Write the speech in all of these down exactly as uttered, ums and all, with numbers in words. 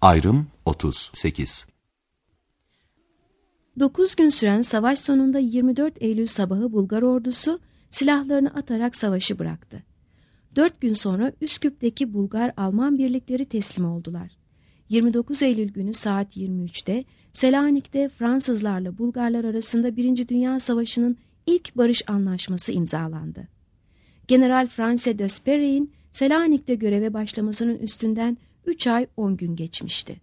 Ayrım otuz sekiz. Dokuz gün süren savaş sonunda yirmi dört Eylül sabahı Bulgar ordusu silahlarını atarak savaşı bıraktı. Dört gün sonra Üsküp'teki Bulgar-Alman birlikleri teslim oldular. yirmi dokuz Eylül günü saat yirmi üçte Selanik'te Fransızlarla Bulgarlar arasında Birinci Dünya Savaşı'nın ilk barış anlaşması imzalandı. General Franse Despere'in Selanik'te göreve başlamasının üstünden üç ay on gün geçmişti.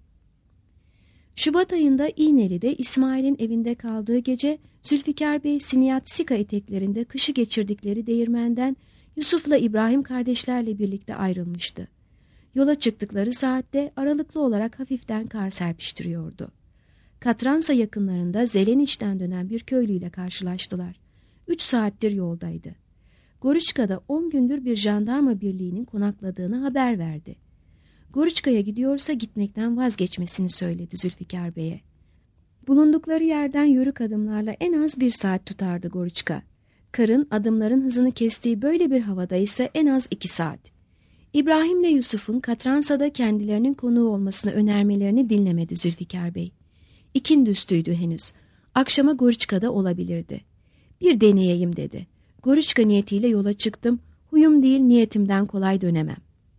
Şubat ayında İğneli'de İsmail'in evinde kaldığı gece Zülfikar Bey Siniyat Sika eteklerinde kışı geçirdikleri değirmenden Yusuf'la İbrahim kardeşlerle birlikte ayrılmıştı. Yola çıktıkları saatte aralıklı olarak hafiften kar serpiştiriyordu. Katransa yakınlarında Zeleniç'ten dönen bir köylüyle karşılaştılar. Üç saattir yoldaydı. Goriçka'da on gündür bir jandarma birliğinin konakladığını haber verdi. Goriçka'ya gidiyorsa gitmekten vazgeçmesini söyledi Zülfikar Bey'e. Bulundukları yerden yürük adımlarla en az bir saat tutardı Goriçka. Karın adımların hızını kestiği böyle bir havada ise en az iki saat. İbrahim'le Yusuf'un Katransa'da kendilerinin konuğu olmasını önermelerini dinlemedi Zülfikar Bey. İkindi üstüydü henüz. Akşama Goriçka'da olabilirdi. Bir deneyeyim dedi. Goriçka niyetiyle yola çıktım. Huyum değil, niyetimden kolay dönemem.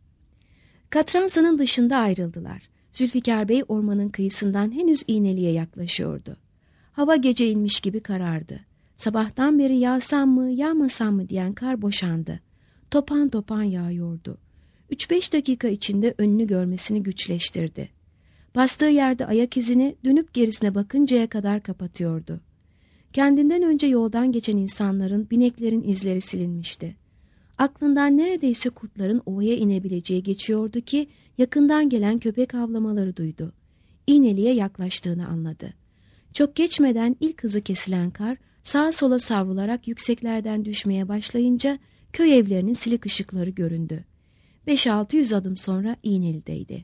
Katransa'nın dışında ayrıldılar. Zülfikar Bey ormanın kıyısından henüz İğneli'ye yaklaşıyordu. Hava gece inmiş gibi karardı. Sabahtan beri yağsam mı yağmasam mı diyen kar boşandı. Topan topan yağıyordu. Üç beş dakika içinde önünü görmesini güçleştirdi. Bastığı yerde ayak izini dönüp gerisine bakıncaya kadar kapatıyordu. Kendinden önce yoldan geçen insanların, bineklerin izleri silinmişti. Aklından neredeyse kurtların ovaya inebileceği geçiyordu ki yakından gelen köpek havlamaları duydu. İğneli'ye yaklaştığını anladı. Çok geçmeden ilk hızı kesilen kar sağa sola savrularak yükseklerden düşmeye başlayınca köy evlerinin silik ışıkları göründü. beş altı yüz adım sonra İğneli'deydi.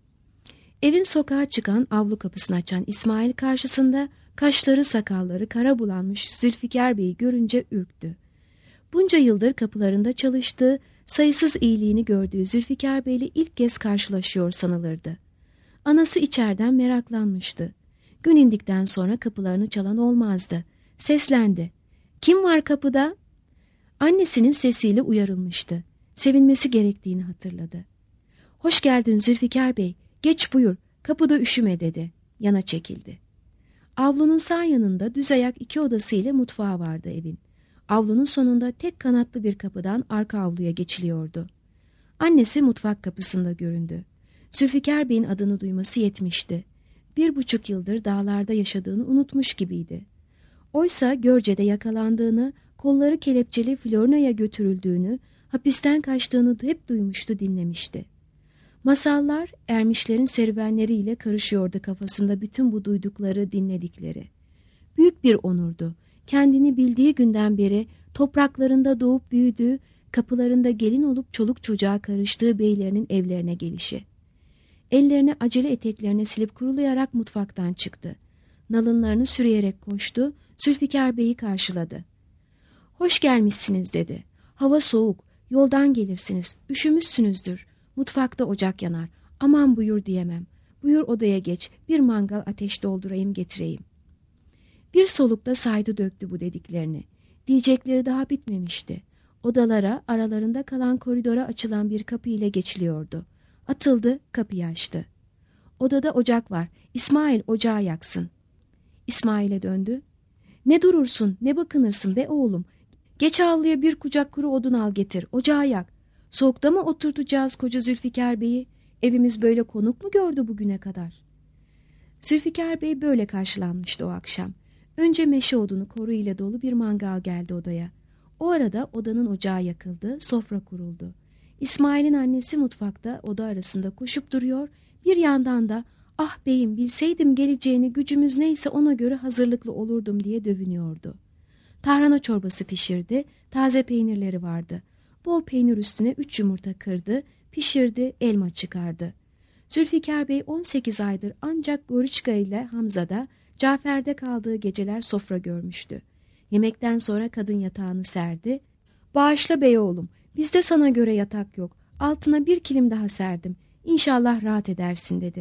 Evin sokağa çıkan avlu kapısını açan İsmail karşısında kaşları sakalları kara bulanmış Zülfikar Bey'i görünce ürktü. Bunca yıldır kapılarında çalıştığı, sayısız iyiliğini gördüğü Zülfikar Bey'le ilk kez karşılaşıyor sanılırdı. Anası içeriden meraklanmıştı. Gün indikten sonra kapılarını çalan olmazdı. Seslendi. "Kim var kapıda?" Annesinin sesiyle uyarılmıştı. Sevinmesi gerektiğini hatırladı. "Hoş geldin Zülfikar Bey, geç buyur, kapıda üşüme" dedi. Yana çekildi. Avlunun sağ yanında düz ayak iki odası ile mutfağı vardı evin. Avlunun sonunda tek kanatlı bir kapıdan arka avluya geçiliyordu. Annesi mutfak kapısında göründü. Zülfikar Bey'in adını duyması yetmişti. Bir buçuk yıldır dağlarda yaşadığını unutmuş gibiydi. Oysa Görce'de yakalandığını, kolları kelepçeli Florina'ya götürüldüğünü, hapisten kaçtığını hep duymuştu, dinlemişti. Masallar, ermişlerin serüvenleriyle karışıyordu kafasında bütün bu duydukları, dinledikleri. Büyük bir onurdu. Kendini bildiği günden beri topraklarında doğup büyüdüğü, kapılarında gelin olup çoluk çocuğa karıştığı beylerinin evlerine gelişi. Ellerini acele eteklerine silip kurulayarak mutfaktan çıktı. Nalınlarını sürüyerek koştu, Zülfikar Bey'i karşıladı. "Hoş gelmişsiniz" dedi. "Hava soğuk, yoldan gelirsiniz, üşümüşsünüzdür. Mutfakta ocak yanar. Aman buyur diyemem. Buyur odaya geç, bir mangal ateş doldurayım getireyim." Bir solukta saydı döktü bu dediklerini. Diyecekleri daha bitmemişti. Odalara, aralarında kalan koridora açılan bir kapı ile geçiliyordu. Atıldı, kapıyı açtı. "Odada ocak var. İsmail ocağı yaksın." İsmail'e döndü. "Ne durursun, ne bakınırsın be oğlum. Geç avluya bir kucak kuru odun al getir, ocağı yak. Soğukta mı oturtacağız koca Zülfikar Bey'i? Evimiz böyle konuk mu gördü bugüne kadar?" Zülfikar Bey böyle karşılanmıştı o akşam. Önce meşe odunu koru ile dolu bir mangal geldi odaya. O arada odanın ocağı yakıldı, sofra kuruldu. İsmail'in annesi mutfakta oda arasında koşup duruyor, bir yandan da "Ah beyim, bilseydim geleceğini, gücümüz neyse ona göre hazırlıklı olurdum" diye dövünüyordu. Tarhana çorbası pişirdi, taze peynirleri vardı. Bol peynir üstüne üç yumurta kırdı, pişirdi, elma çıkardı. Zülfikar Bey on sekiz aydır ancak Goriçka ile Hamza'da, Cafer'de kaldığı geceler sofra görmüştü. Yemekten sonra kadın yatağını serdi. "Bağışla bey oğlum, bizde sana göre yatak yok. Altına bir kilim daha serdim. İnşallah rahat edersin" dedi.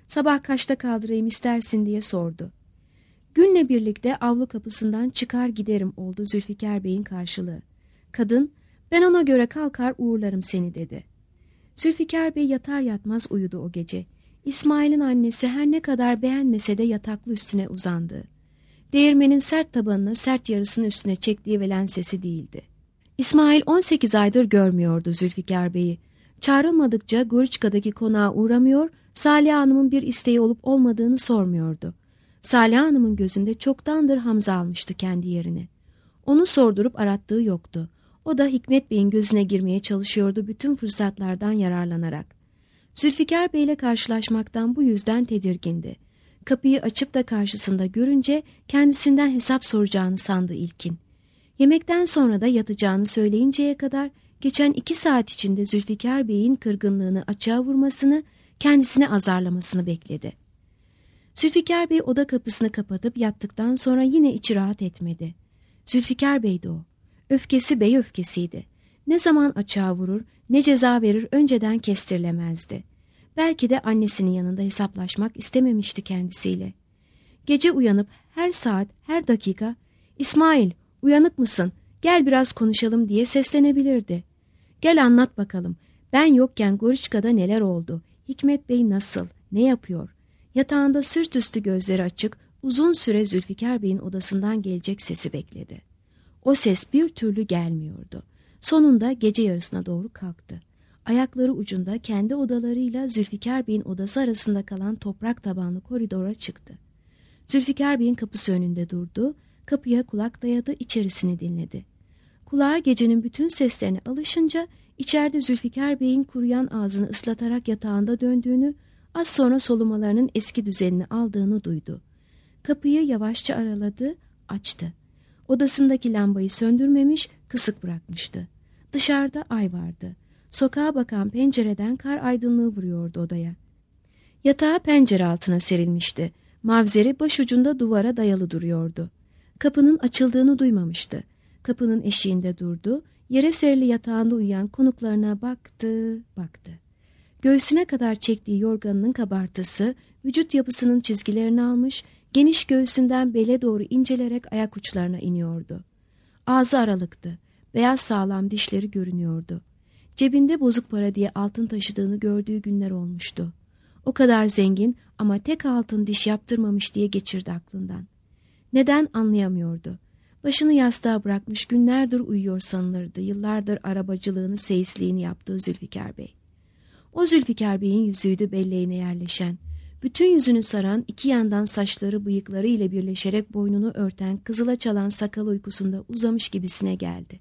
Sabah kaçta kaldırayım istersin diye sordu. Günle birlikte avlu kapısından çıkar giderim oldu Zülfikar Bey'in karşılığı. Kadın, ben ona göre kalkar uğurlarım seni dedi. Zülfikar Bey yatar yatmaz uyudu o gece. İsmail'in annesi her ne kadar beğenmese de yataklı üstüne uzandı. Değirmenin sert tabanına sert yarısının üstüne çektiği velen sesi değildi. İsmail on sekiz aydır görmüyordu Zülfikar Bey'i. Çağrılmadıkça Goriçka'daki konağa uğramıyor, Salih Hanım'ın bir isteği olup olmadığını sormuyordu. Salih Hanım'ın gözünde çoktandır Hamza almıştı kendi yerini. Onu sordurup arattığı yoktu. O da Hikmet Bey'in gözüne girmeye çalışıyordu bütün fırsatlardan yararlanarak. Zülfikar Bey'le karşılaşmaktan bu yüzden tedirgindi. Kapıyı açıp da karşısında görünce kendisinden hesap soracağını sandı ilkin. Yemekten sonra da yatacağını söyleyinceye kadar geçen iki saat içinde Zülfikar Bey'in kırgınlığını açığa vurmasını, kendisini azarlamasını bekledi. Zülfikar Bey oda kapısını kapatıp yattıktan sonra yine içi rahat etmedi. Zülfikar Bey'di o. Öfkesi bey öfkesiydi. Ne zaman açığa vurur, ne ceza verir önceden kestirilemezdi. Belki de annesinin yanında hesaplaşmak istememişti kendisiyle. Gece uyanıp her saat, her dakika "İsmail, uyanık mısın? Gel biraz konuşalım" diye seslenebilirdi. "Gel anlat bakalım. Ben yokken Goriçka'da neler oldu? Hikmet Bey nasıl? Ne yapıyor?" Yatağında sırt üstü gözleri açık, uzun süre Zülfikar Bey'in odasından gelecek sesi bekledi. O ses bir türlü gelmiyordu. Sonunda gece yarısına doğru kalktı. Ayakları ucunda kendi odalarıyla Zülfikar Bey'in odası arasında kalan toprak tabanlı koridora çıktı. Zülfikar Bey'in kapısı önünde durdu, kapıya kulak dayadı, içerisini dinledi. Kulağa gecenin bütün seslerine alışınca içeride Zülfikar Bey'in kuruyan ağzını ıslatarak yatağında döndüğünü, az sonra solumalarının eski düzenini aldığını duydu. Kapıyı yavaşça araladı, açtı. Odasındaki lambayı söndürmemiş, kısık bırakmıştı. Dışarıda ay vardı. Sokağa bakan pencereden kar aydınlığı vuruyordu odaya. Yatağı pencere altına serilmişti. Mavzeri başucunda duvara dayalı duruyordu. Kapının açıldığını duymamıştı. Kapının eşiğinde durdu, yere serili yatağında uyuyan konuklarına baktı, baktı. Göğsüne kadar çektiği yorganının kabartısı, vücut yapısının çizgilerini almış, geniş göğsünden bele doğru incelerek ayak uçlarına iniyordu. Ağzı aralıktı, beyaz sağlam dişleri görünüyordu. Cebinde bozuk para diye altın taşıdığını gördüğü günler olmuştu. O kadar zengin ama tek altın diş yaptırmamış diye geçirdi aklından. Neden anlayamıyordu. Başını yastığa bırakmış günlerdir uyuyor sanılırdı, yıllardır arabacılığını, seyisliğini yaptığı Zülfikar Bey. O Zülfikar Bey'in yüzüydü belleğine yerleşen, bütün yüzünü saran, iki yandan saçları bıyıkları ile birleşerek boynunu örten, kızıla çalan sakal uykusunda uzamış gibisine geldi.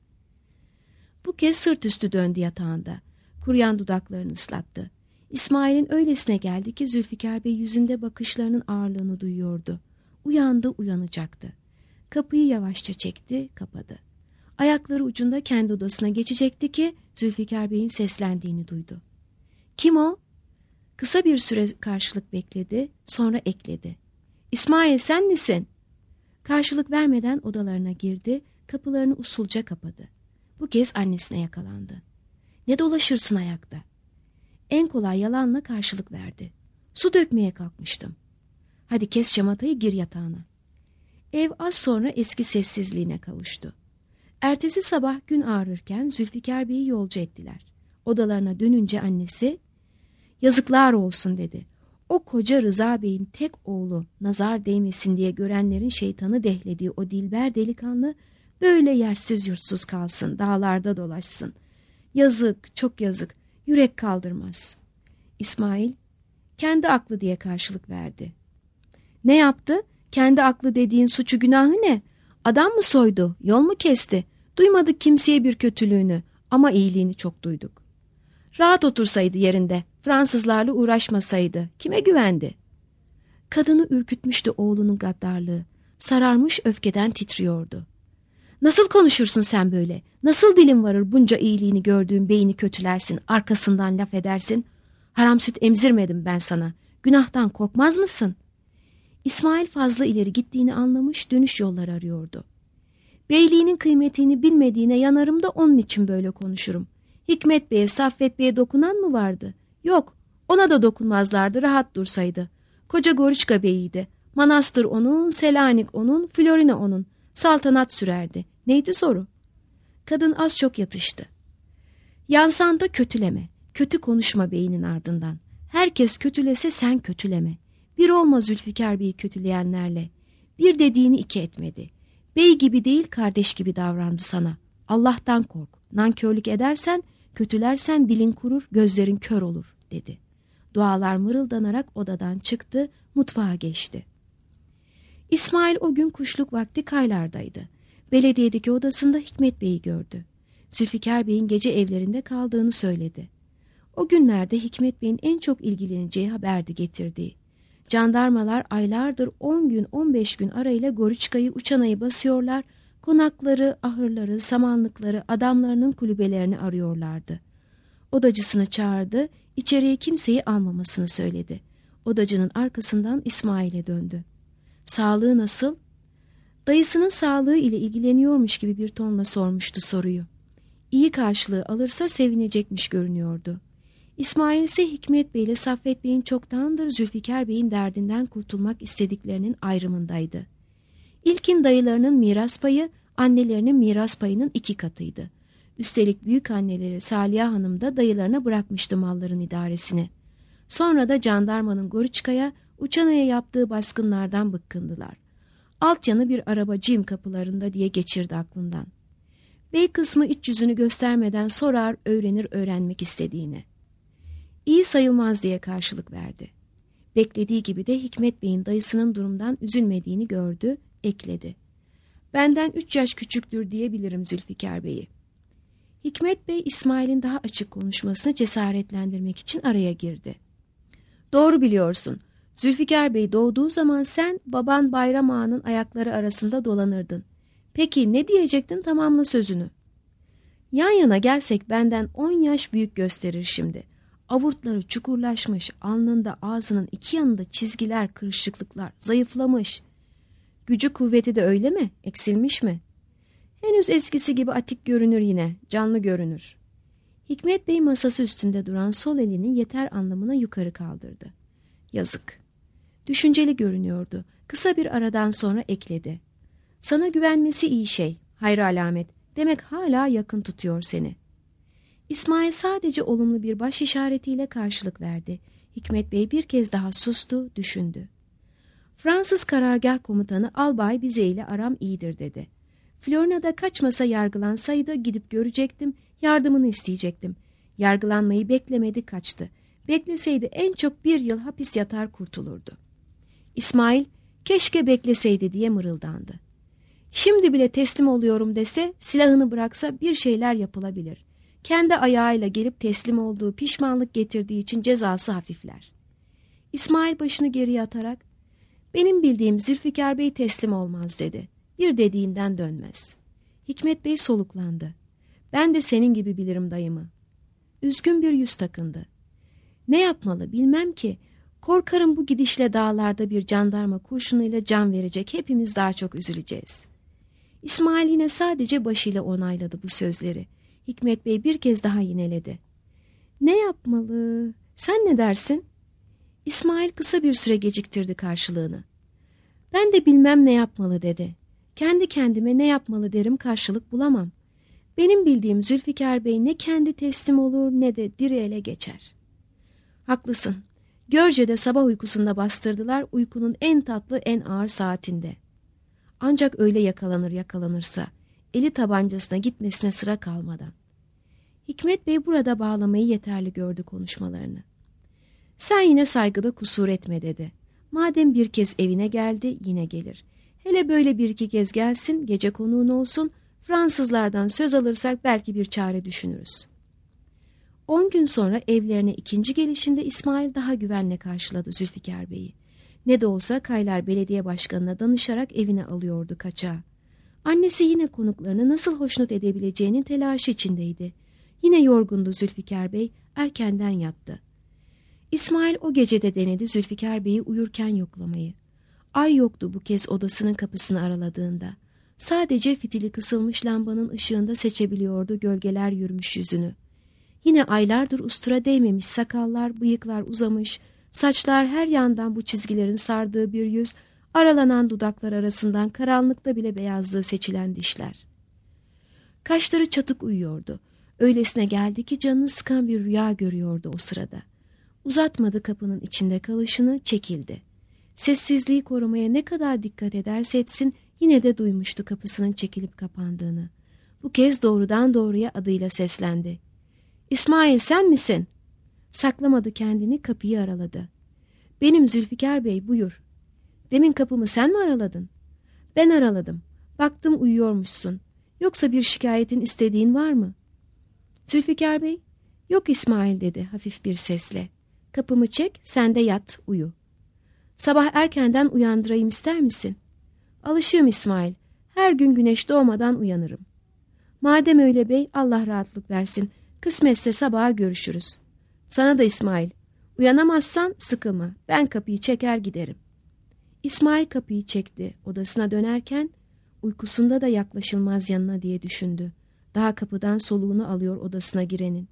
Bu kez sırt üstü döndü yatağında. Kuruyan dudaklarını ıslattı. İsmail'in öylesine geldi ki Zülfikar Bey yüzünde bakışlarının ağırlığını duyuyordu. Uyandı, uyanacaktı. Kapıyı yavaşça çekti, kapadı. Ayakları ucunda kendi odasına geçecekti ki Zülfikar Bey'in seslendiğini duydu. "Kim o?" Kısa bir süre karşılık bekledi, sonra ekledi. "İsmail, sen misin?" Karşılık vermeden odalarına girdi, kapılarını usulca kapadı. Bu kez annesine yakalandı. "Ne dolaşırsın ayakta?" En kolay yalanla karşılık verdi. "Su dökmeye kalkmıştım." "Hadi kes şamatayı, gir yatağına." Ev az sonra eski sessizliğine kavuştu. Ertesi sabah gün ağrırken Zülfikar Bey'i yolcu ettiler. Odalarına dönünce annesi, "Yazıklar olsun" dedi. "O koca Rıza Bey'in tek oğlu, nazar değmesin diye görenlerin şeytanı dehlediği o dilber delikanlı böyle yersiz yurtsuz kalsın, dağlarda dolaşsın. Yazık, çok yazık, yürek kaldırmaz." İsmail, "Kendi aklı" diye karşılık verdi. "Ne yaptı? Kendi aklı dediğin suçu günahı ne? Adam mı soydu, yol mu kesti? Duymadık kimseye bir kötülüğünü ama iyiliğini çok duyduk. Rahat otursaydı yerinde, Fransızlarla uğraşmasaydı kime güvendi?" Kadını ürkütmüştü oğlunun gaddarlığı. Sararmış öfkeden titriyordu. "Nasıl konuşursun sen böyle? Nasıl dilin varır bunca iyiliğini gördüğün beyini kötülersin, arkasından laf edersin? Haram süt emzirmedim ben sana. Günahtan korkmaz mısın?" İsmail fazla ileri gittiğini anlamış, dönüş yolları arıyordu. "Beyliğinin kıymetini bilmediğine yanarım da onun için böyle konuşurum. Hikmet Bey'e, Saffet Bey'e dokunan mı vardı? Yok, ona da dokunmazlardı rahat dursaydı. Koca Goriçka Bey'iydi. Manastır onun, Selanik onun, Florina onun. Saltanat sürerdi. Neydi zoru? Kadın az çok yatıştı. Yansan da kötüleme. Kötü konuşma beyinin ardından. Herkes kötülese sen kötüleme. Bir olma Zülfikar Bey'i kötüleyenlerle. Bir dediğini iki etmedi. Bey gibi değil kardeş gibi davrandı sana. Allah'tan kork. Nankörlük edersen, kötülersen dilin kurur, gözlerin kör olur dedi. Dualar mırıldanarak odadan çıktı, mutfağa geçti. İsmail o gün kuşluk vakti Kaylar'daydı. Belediyedeki odasında Hikmet Bey'i gördü. Zülfikar Bey'in gece evlerinde kaldığını söyledi. O günlerde Hikmet Bey'in en çok ilgileneceği haberdi getirdiği. Jandarmalar aylardır on gün on beş gün arayla Goriçka'yı Uçana'yı basıyorlar, konakları, ahırları, samanlıkları, adamlarının kulübelerini arıyorlardı. Odacısını çağırdı, içeriye kimseyi almamasını söyledi. Odacının arkasından İsmail'e döndü. Sağlığı nasıl? Dayısının sağlığı ile ilgileniyormuş gibi bir tonla sormuştu soruyu. İyi karşılığı alırsa sevinecekmiş görünüyordu. İsmail ise Hikmet Bey ile Saffet Bey'in çoktandır Zülfikar Bey'in derdinden kurtulmak istediklerinin ayrımındaydı. İlkin dayılarının miras payı, annelerinin miras payının iki katıydı. Üstelik büyük anneleri Saliha Hanım da dayılarına bırakmıştı malların idaresini. Sonra da jandarmanın Goriçka'ya, Uçana'ya yaptığı baskınlardan bıkkındılar. Alt yanı bir araba cim kapılarında diye geçirdi aklından. Bey kısmı iç yüzünü göstermeden sorar, öğrenir öğrenmek istediğini. İyi sayılmaz diye karşılık verdi. Beklediği gibi de Hikmet Bey'in dayısının durumdan üzülmediğini gördü, ekledi. Benden üç yaş küçüktür diyebilirim Zülfikar Bey'i. Hikmet Bey İsmail'in daha açık konuşmasını cesaretlendirmek için araya girdi. Doğru biliyorsun. Zülfikar Bey doğduğu zaman sen baban Bayram Ağa'nın ayakları arasında dolanırdın. Peki ne diyecektin, tamamla sözünü. Yan yana gelsek benden on yaş büyük gösterir şimdi. Avurtları çukurlaşmış, alnında ağzının iki yanında çizgiler, kırışıklıklar, zayıflamış. Gücü kuvveti de öyle mi? Eksilmiş mi? Henüz eskisi gibi atik görünür yine, canlı görünür. Hikmet Bey masası üstünde duran sol elini yeter anlamına yukarı kaldırdı. Yazık. Düşünceli görünüyordu. Kısa bir aradan sonra ekledi. Sana güvenmesi iyi şey, hayır alamet. Demek hala yakın tutuyor seni. İsmail sadece olumlu bir baş işaretiyle karşılık verdi. Hikmet Bey bir kez daha sustu, düşündü. Fransız karargah komutanı albay bize ile aram iyidir dedi. Florina'da kaçmasa yargılansaydı gidip görecektim, yardımını isteyecektim. Yargılanmayı beklemedi, kaçtı. Bekleseydi en çok bir yıl hapis yatar kurtulurdu. İsmail, keşke bekleseydi diye mırıldandı. Şimdi bile teslim oluyorum dese, silahını bıraksa bir şeyler yapılabilir. Kendi ayağıyla gelip teslim olduğu, pişmanlık getirdiği için cezası hafifler. İsmail başını geriye atarak, benim bildiğim Zülfikar Bey teslim olmaz dedi. Bir dediğinden dönmez. Hikmet Bey soluklandı. Ben de senin gibi bilirim dayımı. Üzgün bir yüz takındı. Ne yapmalı bilmem ki. Korkarım bu gidişle dağlarda bir jandarma kurşunuyla can verecek, hepimiz daha çok üzüleceğiz. İsmail yine sadece başıyla onayladı bu sözleri. Hikmet Bey bir kez daha yineledi. Ne yapmalı? Sen ne dersin? İsmail kısa bir süre geciktirdi karşılığını. Ben de bilmem ne yapmalı dedi. Kendi kendime ne yapmalı derim, karşılık bulamam. Benim bildiğim Zülfikar Bey ne kendi teslim olur ne de diri ele geçer. Haklısın. Görce'de sabah uykusunda bastırdılar, uykunun en tatlı en ağır saatinde. Ancak öyle yakalanır yakalanırsa, eli tabancasına gitmesine sıra kalmadan. Hikmet Bey burada bağlamayı yeterli gördü konuşmalarını. Sen yine saygıda kusur etme dedi. Madem bir kez evine geldi yine gelir. Hele böyle bir iki kez gelsin, gece konuğun olsun, Fransızlardan söz alırsak belki bir çare düşünürüz. On gün sonra evlerine ikinci gelişinde İsmail daha güvenle karşıladı Zülfikar Bey'i. Ne de olsa Kaylar Belediye Başkanı'na danışarak evine alıyordu kaçağı. Annesi yine konuklarını nasıl hoşnut edebileceğinin telaşı içindeydi. Yine yorgundu Zülfikar Bey, erkenden yattı. İsmail o gecede denedi Zülfikar Bey'i uyurken yoklamayı. Ay yoktu bu kez odasının kapısını araladığında. Sadece fitili kısılmış lambanın ışığında seçebiliyordu gölgeler yürümüş yüzünü. Yine aylardır ustura değmemiş sakallar, bıyıklar uzamış, Saçlar, her yandan bu çizgilerin sardığı bir yüz, aralanan dudaklar arasından karanlıkta bile beyazlığı seçilen dişler. Kaşları çatık uyuyordu. Öylesine geldi ki canını sıkan bir rüya görüyordu o sırada. Uzatmadı kapının içinde kalışını, çekildi. Sessizliği korumaya ne kadar dikkat ederse etsin yine de duymuştu kapısının çekilip kapandığını. Bu kez doğrudan doğruya adıyla seslendi. "İsmail, sen misin?" Saklamadı kendini, kapıyı araladı. "Benim Zülfikar Bey, buyur." "Demin kapımı sen mi araladın?" "Ben araladım. Baktım uyuyormuşsun. Yoksa bir şikayetin, istediğin var mı?" Zülfikar Bey, "Yok İsmail," dedi hafif bir sesle. "Kapımı çek, sen de yat, uyu." "Sabah erkenden uyandırayım ister misin?" "Alışığım İsmail. Her gün güneş doğmadan uyanırım." "Madem öyle bey, Allah rahatlık versin. Kısmetse sabaha görüşürüz." "Sana da İsmail. Uyanamazsan sıkılma. Ben kapıyı çeker giderim." İsmail kapıyı çekti. Odasına dönerken uykusunda da yaklaşılmaz yanına diye düşündü. Daha kapıdan soluğunu alıyor odasına girenin.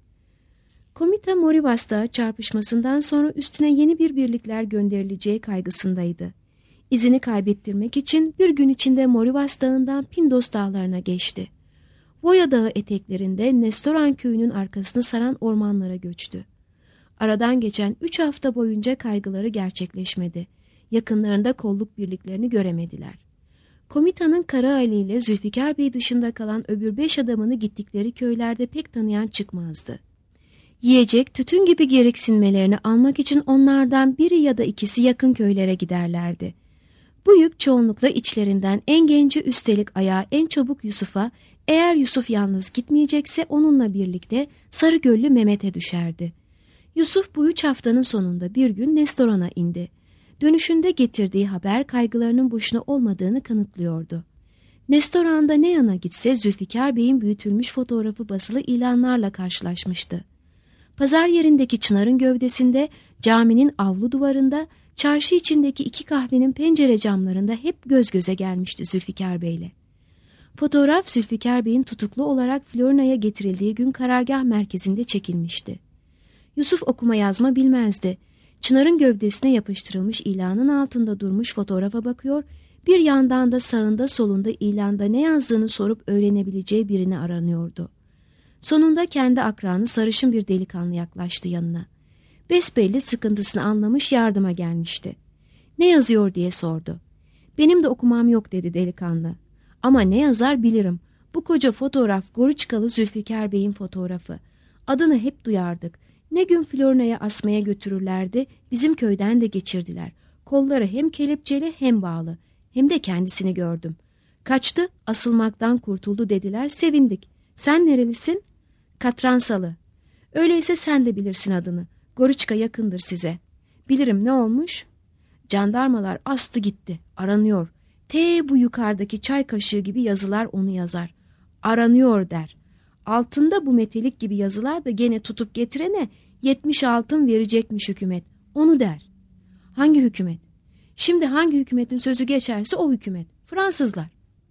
Komita Morivas Dağı çarpışmasından sonra üstüne yeni bir birlikler gönderileceği kaygısındaydı. İzini kaybettirmek için bir gün içinde Morivas Dağı'ndan Pindos Dağları'na geçti. Voya Dağı eteklerinde Nestoran köyünün arkasını saran ormanlara göçtü. Aradan geçen üç hafta boyunca kaygıları gerçekleşmedi. Yakınlarında kolluk birliklerini göremediler. Komita'nın Kara Ali ile Zülfikar Bey dışında kalan öbür beş adamını gittikleri köylerde pek tanıyan çıkmazdı. Yiyecek, tütün gibi gereksinmelerini almak için onlardan biri ya da ikisi yakın köylere giderlerdi. Bu yük çoğunlukla içlerinden en genci, üstelik ayağı en çabuk Yusuf'a, eğer Yusuf yalnız gitmeyecekse onunla birlikte Sarıgöllü Mehmet'e düşerdi. Yusuf bu üç haftanın sonunda bir gün Nestoran'a indi. Dönüşünde getirdiği haber kaygılarının boşuna olmadığını kanıtlıyordu. Nestoran'da ne yana gitse Zülfikar Bey'in büyütülmüş fotoğrafı basılı ilanlarla karşılaşmıştı. Pazar yerindeki çınarın gövdesinde, caminin avlu duvarında, çarşı içindeki iki kahvenin pencere camlarında hep göz göze gelmişti Zülfikar Bey'le. Fotoğraf Zülfikar Bey'in tutuklu olarak Florina'ya getirildiği gün karargah merkezinde çekilmişti. Yusuf okuma yazma bilmezdi. Çınarın gövdesine yapıştırılmış ilanın altında durmuş fotoğrafa bakıyor, bir yandan da sağında solunda ilanda ne yazdığını sorup öğrenebileceği birini aranıyordu. Sonunda kendi akranı sarışın bir delikanlı yaklaştı yanına. Besbelli sıkıntısını anlamış, yardıma gelmişti. "Ne yazıyor?" diye sordu. "Benim de okumam yok," dedi delikanlı. "Ama ne yazar bilirim. Bu koca fotoğraf Goruçkalı Zülfikar Bey'in fotoğrafı. Adını hep duyardık. Ne gün Florina'ya asmaya götürürlerdi, bizim köyden de geçirdiler. Kolları hem kelepçeli hem bağlı. Hem de kendisini gördüm. Kaçtı, asılmaktan kurtuldu dediler, sevindik. Sen nerelisin?" "Katransalı." "Öyleyse sen de bilirsin adını. Goruçka yakındır size." "Bilirim, ne olmuş?" "Jandarmalar astı gitti, aranıyor. Te bu yukarıdaki çay kaşığı gibi yazılar onu yazar. Aranıyor der. Altında bu metelik gibi yazılar da gene tutup getirene yetmiş altın verecekmiş hükümet. Onu der." "Hangi hükümet?" "Şimdi hangi hükümetin sözü geçerse o hükümet. Fransızlar."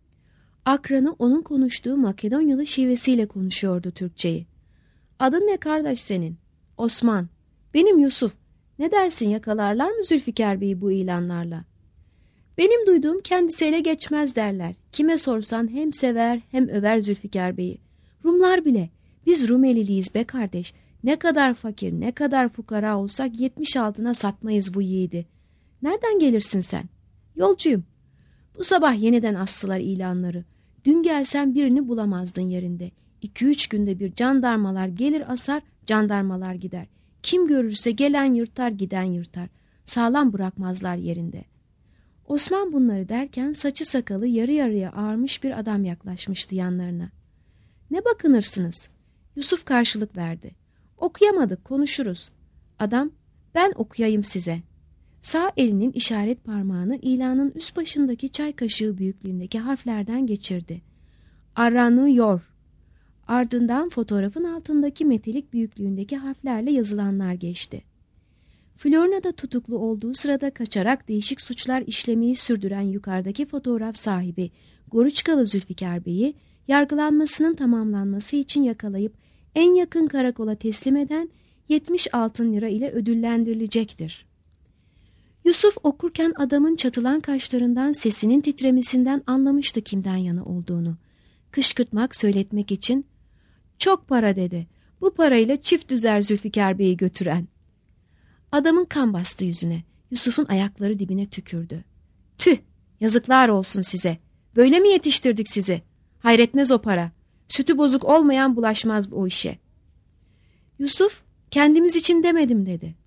Akranı onun konuştuğu Makedonyalı şivesiyle konuşuyordu Türkçeyi. "Adın ne kardeş senin?" "Osman." "Benim Yusuf. Ne dersin, yakalarlar mı Zülfikar Bey'i bu ilanlarla?" "Benim duyduğum kendisi ele geçmez derler. Kime sorsan hem sever hem över Zülfikar Bey'i. Rumlar bile. Biz Rumeliliyiz be kardeş. Ne kadar fakir, ne kadar fukara olsak yetmiş altına satmayız bu yiğidi." "Nereden gelirsin sen?" "Yolcuyum." "Bu sabah yeniden astılar ilanları. Dün gelsen birini bulamazdın yerinde. İki üç günde bir jandarmalar gelir asar, jandarmalar gider. Kim görürse gelen yırtar, giden yırtar. Sağlam bırakmazlar yerinde." Osman bunları derken saçı sakalı yarı yarıya ağarmış bir adam yaklaşmıştı yanlarına. "Ne bakınırsınız?" Yusuf karşılık verdi. "Okuyamadık, konuşuruz." Adam, "Ben okuyayım size." Sağ elinin işaret parmağını ilanın üst başındaki çay kaşığı büyüklüğündeki harflerden geçirdi. "Aranıyor." Ardından fotoğrafın altındaki metelik büyüklüğündeki harflerle yazılanlar geçti. Florina'da tutuklu olduğu sırada kaçarak değişik suçlar işlemeyi sürdüren yukarıdaki fotoğraf sahibi Goruçkalı Zülfikar Bey'i yargılanmasının tamamlanması için yakalayıp en yakın karakola teslim eden, yetmiş altın lira ile ödüllendirilecektir. Yusuf okurken adamın çatılan kaşlarından, sesinin titremesinden anlamıştı kimden yana olduğunu. Kışkırtmak, söyletmek için "Çok para" dedi. "Bu parayla çift düzer Zülfikar Bey'i götüren." Adamın kan bastı yüzüne. Yusuf'un ayakları dibine tükürdü. "Tüh, yazıklar olsun size. Böyle mi yetiştirdik sizi? Hayretmez o para. Sütü bozuk olmayan bulaşmaz o işe." Yusuf, "Kendimiz için demedim" dedi.